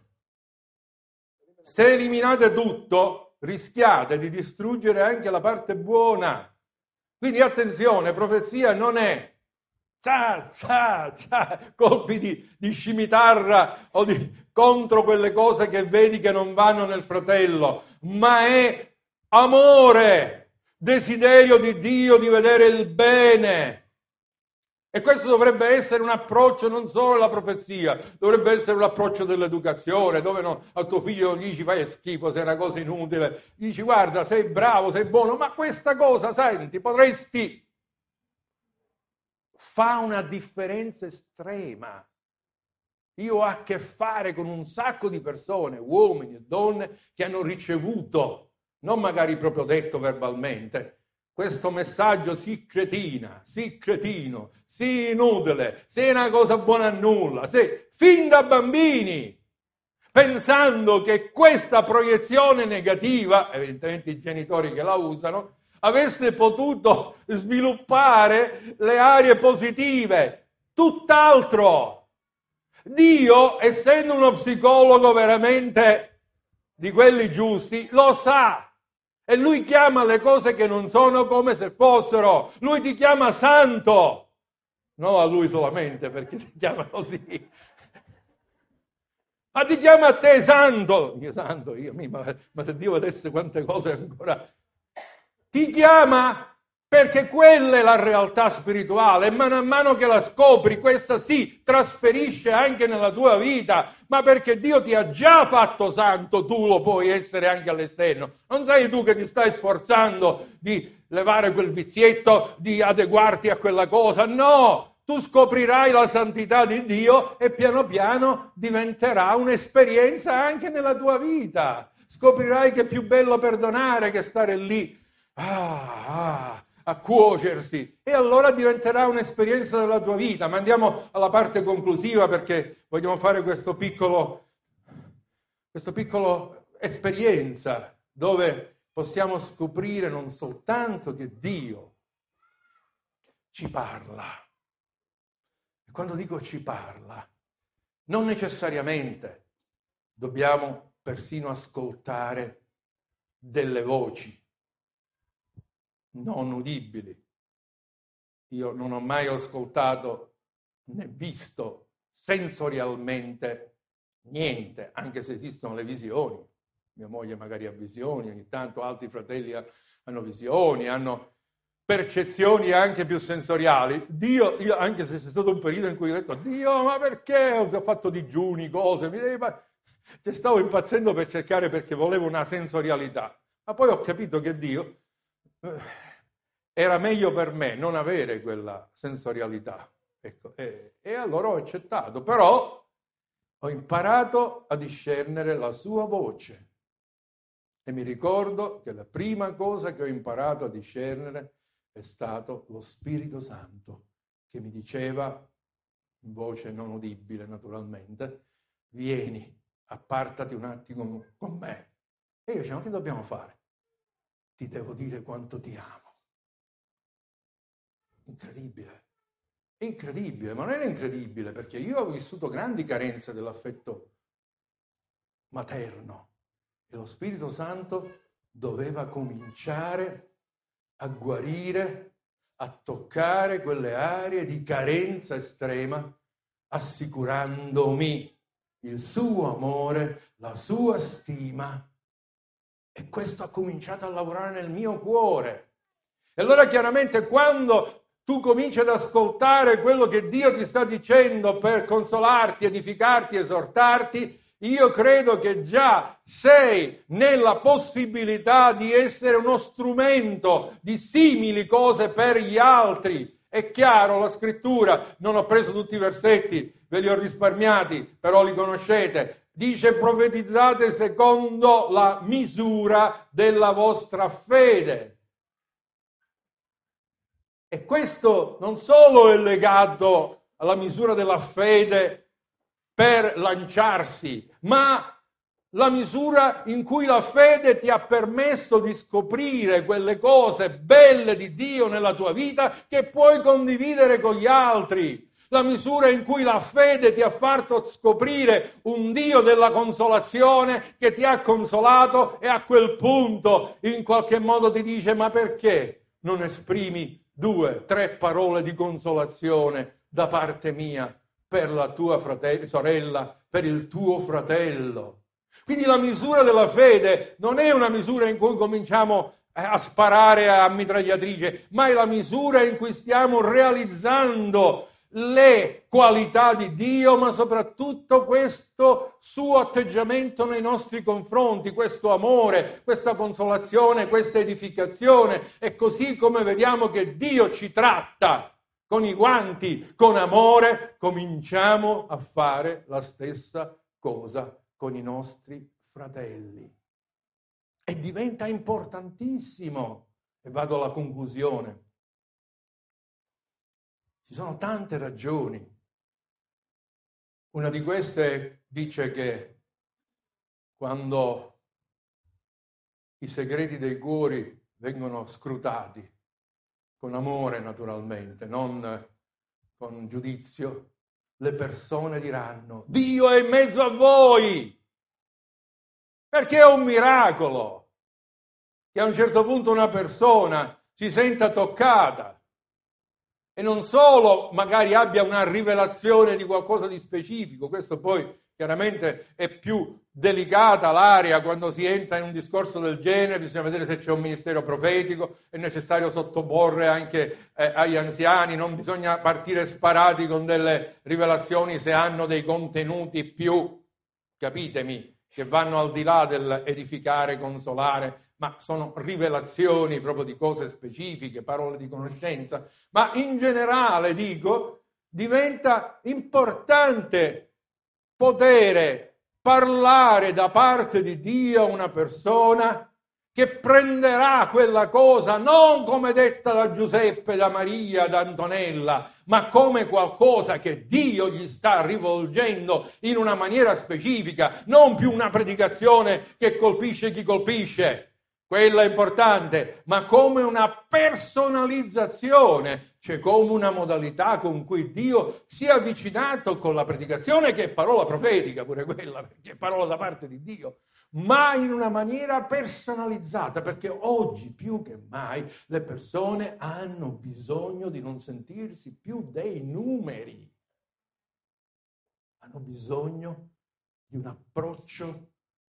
Se eliminate tutto, rischiate di distruggere anche la parte buona. Quindi attenzione, profezia non è Za, za, za, colpi di, di scimitarra o di, contro quelle cose che vedi che non vanno nel fratello, ma è amore, desiderio di Dio di vedere il bene. E questo dovrebbe essere un approccio non solo alla profezia, dovrebbe essere un approccio dell'educazione, dove no, a tuo figlio gli dici fai schifo, sei una cosa inutile, gli dici guarda sei bravo, sei buono, ma questa cosa senti, potresti... Fa una differenza estrema. Io ho a che fare con un sacco di persone, uomini e donne, che hanno ricevuto, non magari proprio detto verbalmente, questo messaggio sì cretina, sì cretino, sì inutile, sì una cosa buona a nulla, sì, fin da bambini, pensando che questa proiezione negativa, evidentemente i genitori che la usano, avesse potuto sviluppare le aree positive. Tutt'altro. Dio, essendo uno psicologo veramente di quelli giusti, lo sa. E lui chiama le cose che non sono come se fossero. Lui ti chiama santo. Non a lui solamente, perché ti chiama così. Ma ti chiama a te santo. Io santo, io, ma, ma se Dio vedesse quante cose ancora... Ti chiama perché quella è la realtà spirituale e mano a mano che la scopri, questa si trasferisce anche nella tua vita, ma perché Dio ti ha già fatto santo, tu lo puoi essere anche all'esterno. Non sei tu che ti stai sforzando di levare quel vizietto, di adeguarti a quella cosa, no! Tu scoprirai la santità di Dio e piano piano diventerà un'esperienza anche nella tua vita. Scoprirai che è più bello perdonare che stare lì Ah, ah, a cuocersi, e allora diventerà un'esperienza della tua vita. Ma andiamo alla parte conclusiva, perché vogliamo fare questo piccolo questo piccolo esperienza dove possiamo scoprire non soltanto che Dio ci parla, e quando dico ci parla non necessariamente dobbiamo persino ascoltare delle voci non udibili. Io non ho mai ascoltato né visto sensorialmente niente, anche se esistono le visioni. Mia moglie magari ha visioni, ogni tanto altri fratelli hanno visioni, hanno percezioni anche più sensoriali. Dio, io, anche se c'è stato un periodo in cui ho detto Dio, ma perché ho fatto digiuni, cose, mi devi fare... Cioè, stavo impazzendo per cercare, perché volevo una sensorialità, ma poi ho capito che Dio era meglio per me non avere quella sensorialità, ecco, e, e allora ho accettato, però ho imparato a discernere la sua voce, e mi ricordo che la prima cosa che ho imparato a discernere è stato lo Spirito Santo, che mi diceva, in voce non udibile naturalmente, vieni, appartati un attimo con me. E io dicevo, ma che dobbiamo fare? Ti devo dire quanto ti amo. Incredibile, incredibile, ma non era incredibile perché io ho vissuto grandi carenze dell'affetto materno e lo Spirito Santo doveva cominciare a guarire, a toccare quelle aree di carenza estrema, assicurandomi il suo amore, la sua stima. E questo ha cominciato a lavorare nel mio cuore. E allora chiaramente quando tu cominci ad ascoltare quello che Dio ti sta dicendo per consolarti, edificarti, esortarti, io credo che già sei nella possibilità di essere uno strumento di simili cose per gli altri. È chiaro, la scrittura, non ho preso tutti i versetti, ve li ho risparmiati, però li conoscete. Dice: profetizzate secondo la misura della vostra fede. E questo non solo è legato alla misura della fede per lanciarsi, ma la misura in cui la fede ti ha permesso di scoprire quelle cose belle di Dio nella tua vita che puoi condividere con gli altri. La misura in cui la fede ti ha fatto scoprire un Dio della consolazione che ti ha consolato e a quel punto in qualche modo ti dice: ma perché non esprimi due, tre parole di consolazione da parte mia per la tua frate- sorella, per il tuo fratello? Quindi la misura della fede non è una misura in cui cominciamo a sparare a mitragliatrice, ma è la misura in cui stiamo realizzando le qualità di Dio, ma soprattutto questo suo atteggiamento nei nostri confronti, questo amore, questa consolazione, questa edificazione. E così come vediamo che Dio ci tratta con i guanti, con amore, cominciamo a fare la stessa cosa con i nostri fratelli. E diventa importantissimo. E vado alla conclusione. Ci sono tante ragioni. Una di queste dice che quando i segreti dei cuori vengono scrutati, con amore naturalmente, non con giudizio, le persone diranno: Dio è in mezzo a voi! Perché è un miracolo che a un certo punto una persona si senta toccata e non solo magari abbia una rivelazione di qualcosa di specifico. Questo poi chiaramente è più delicata l'area quando si entra in un discorso del genere, bisogna vedere se c'è un ministero profetico, è necessario sottoporre anche eh, agli anziani, non bisogna partire sparati con delle rivelazioni se hanno dei contenuti più, capitemi, che vanno al di là dell'edificare, consolare, ma sono rivelazioni proprio di cose specifiche, parole di conoscenza. Ma in generale, dico, diventa importante poter parlare da parte di Dio a una persona che prenderà quella cosa non come detta da Giuseppe, da Maria, da Antonella, ma come qualcosa che Dio gli sta rivolgendo in una maniera specifica, non più una predicazione che colpisce chi colpisce. Quella è importante, ma come una personalizzazione, cioè come una modalità con cui Dio si è avvicinato con la predicazione, che è parola profetica pure quella, perché è parola da parte di Dio, ma in una maniera personalizzata, perché oggi più che mai le persone hanno bisogno di non sentirsi più dei numeri, hanno bisogno di un approccio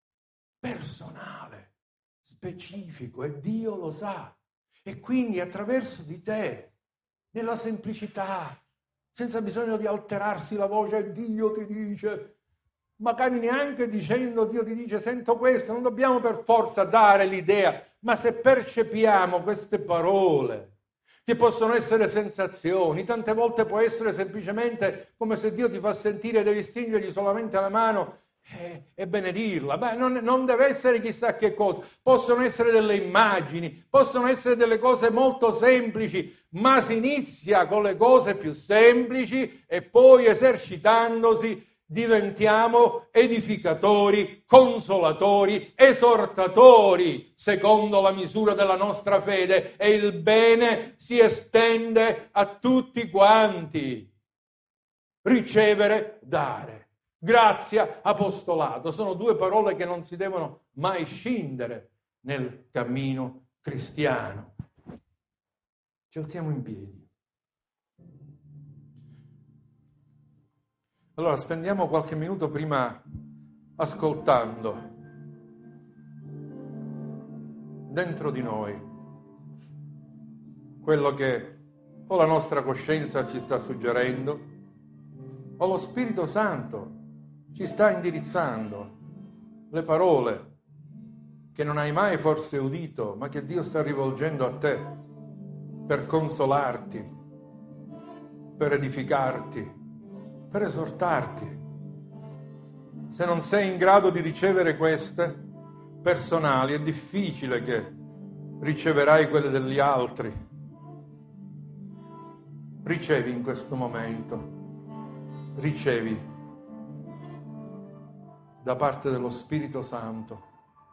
personale, specifico, e Dio lo sa. E quindi attraverso di te, nella semplicità, senza bisogno di alterarsi la voce, Dio ti dice, magari neanche dicendo Dio ti dice sento questo, non dobbiamo per forza dare l'idea, ma se percepiamo queste parole, che possono essere sensazioni, tante volte può essere semplicemente come se Dio ti fa sentire, devi stringergli solamente la mano e, e benedirla. Beh, non, non deve essere chissà che cosa, possono essere delle immagini, possono essere delle cose molto semplici, ma si inizia con le cose più semplici e poi esercitandosi diventiamo edificatori, consolatori, esortatori secondo la misura della nostra fede, e il bene si estende a tutti quanti. Ricevere, dare. Grazia, apostolato. Sono due parole che non si devono mai scindere nel cammino cristiano. Ci alziamo in piedi. Allora, spendiamo qualche minuto prima ascoltando dentro di noi quello che o la nostra coscienza ci sta suggerendo o lo Spirito Santo ci sta indirizzando, le parole che non hai mai forse udito, ma che Dio sta rivolgendo a te per consolarti, per edificarti, per esortarti. Se non sei in grado di ricevere queste personali, è difficile che riceverai quelle degli altri. Ricevi in questo momento, ricevi da parte dello Spirito Santo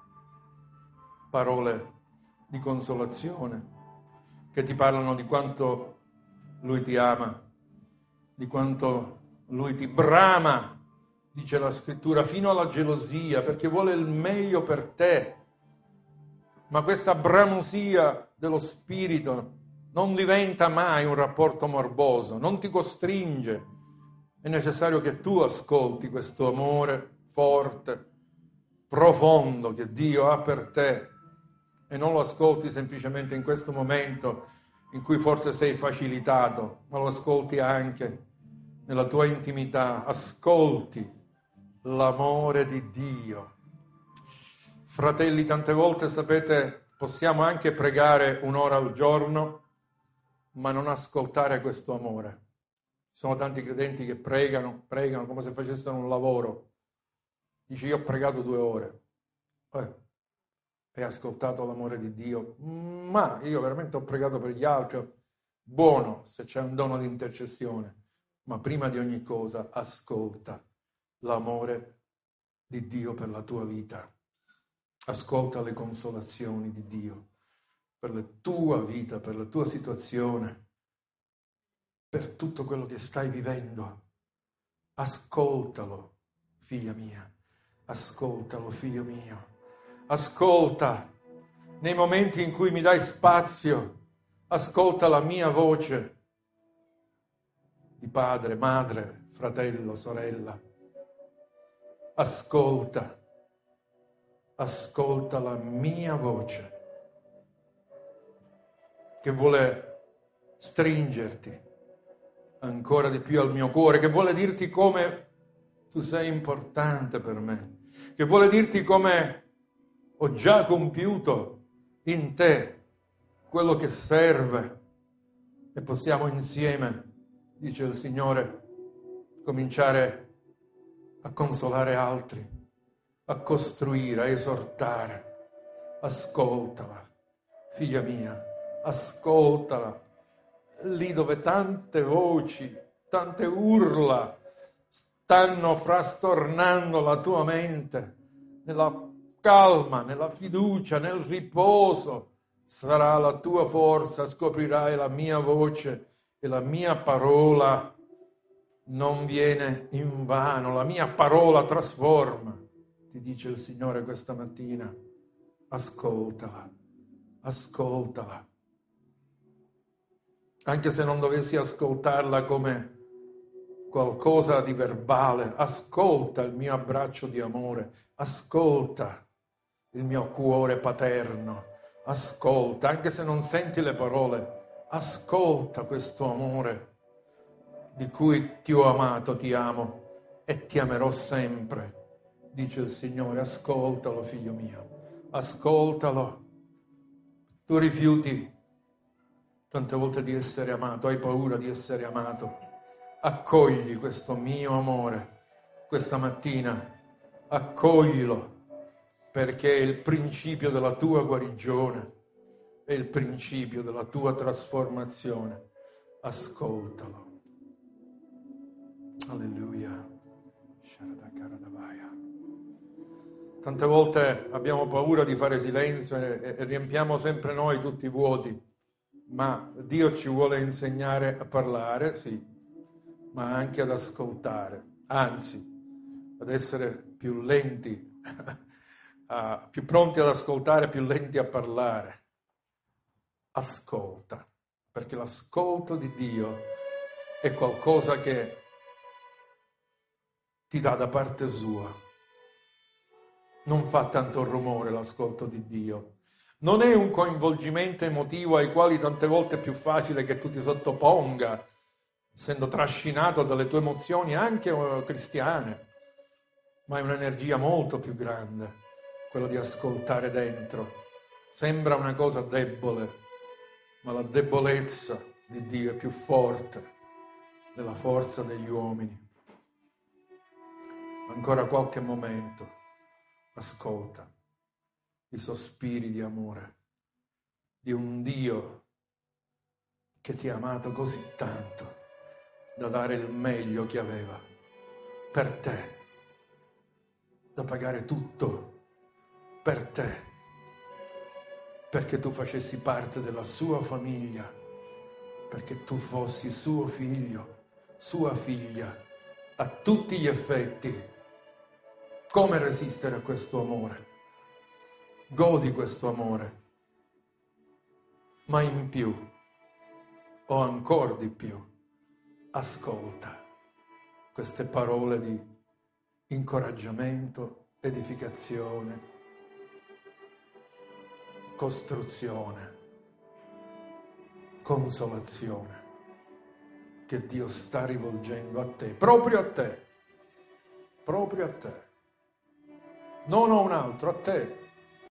parole di consolazione che ti parlano di quanto Lui ti ama, di quanto Lui ti brama, dice la Scrittura, fino alla gelosia, perché vuole il meglio per te. Ma questa bramosia dello Spirito non diventa mai un rapporto morboso, non ti costringe. È necessario che tu ascolti questo amore forte, profondo che Dio ha per te e non lo ascolti semplicemente in questo momento in cui forse sei facilitato, ma lo ascolti anche nella tua intimità. Ascolti l'amore di Dio. Fratelli, tante volte, sapete, possiamo anche pregare un'ora al giorno, ma non ascoltare questo amore. Ci sono tanti credenti che pregano, pregano come se facessero un lavoro. Dici, io ho pregato due ore. Eh, hai ascoltato l'amore di Dio? Ma io veramente ho pregato per gli altri. Buono, se c'è un dono di intercessione. Ma prima di ogni cosa, ascolta l'amore di Dio per la tua vita. Ascolta le consolazioni di Dio per la tua vita, per la tua situazione, per tutto quello che stai vivendo. Ascoltalo, figlia mia. Ascoltalo, figlio mio. Ascolta nei momenti in cui mi dai spazio. Ascolta la mia voce di padre, madre, fratello, sorella. Ascolta. Ascolta la mia voce che vuole stringerti ancora di più al mio cuore, che vuole dirti come tu sei importante per me, che vuole dirti come ho già compiuto in te quello che serve e possiamo insieme, dice il Signore, cominciare a consolare altri, a costruire, a esortare. Ascoltala, figlia mia, ascoltala. Lì dove tante voci, tante urla stanno frastornando la tua mente, nella calma, nella fiducia, nel riposo, sarà la tua forza, scoprirai la mia voce e la mia parola non viene in vano, la mia parola trasforma, ti dice il Signore questa mattina. Ascoltala, ascoltala. Anche se non dovessi ascoltarla come qualcosa di verbale, ascolta il mio abbraccio di amore, ascolta il mio cuore paterno, ascolta, anche se non senti le parole, ascolta questo amore di cui ti ho amato, ti amo e ti amerò sempre, dice il Signore. Ascoltalo, figlio mio, ascoltalo. Tu rifiuti tante volte di essere amato, hai paura di essere amato. Accogli questo mio amore questa mattina, accoglilo, perché è il principio della tua guarigione, è il principio della tua trasformazione. Ascoltalo. Alleluia. Tante volte abbiamo paura di fare silenzio e, e riempiamo sempre noi tutti i vuoti, ma Dio ci vuole insegnare a parlare, sì, ma anche ad ascoltare. Anzi, ad essere più lenti, a, più pronti ad ascoltare, più lenti a parlare. Ascolta, perché l'ascolto di Dio è qualcosa che ti dà da parte sua. Non fa tanto rumore l'ascolto di Dio. Non è un coinvolgimento emotivo ai quali tante volte è più facile che tu ti sottoponga, essendo trascinato dalle tue emozioni anche cristiane, ma è un'energia molto più grande, quello di ascoltare dentro. Sembra una cosa debole, ma la debolezza di Dio è più forte della forza degli uomini. Ancora qualche momento, ascolta i sospiri di amore di un Dio che ti ha amato così tanto da dare il meglio che aveva per te, da pagare tutto per te, perché tu facessi parte della sua famiglia, perché tu fossi suo figlio, sua figlia, a tutti gli effetti. Come resistere a questo amore? Godi questo amore, ma in più, o ancora di più, ascolta queste parole di incoraggiamento, edificazione, costruzione, consolazione che Dio sta rivolgendo a te, proprio a te, proprio a te, non a un altro, a te.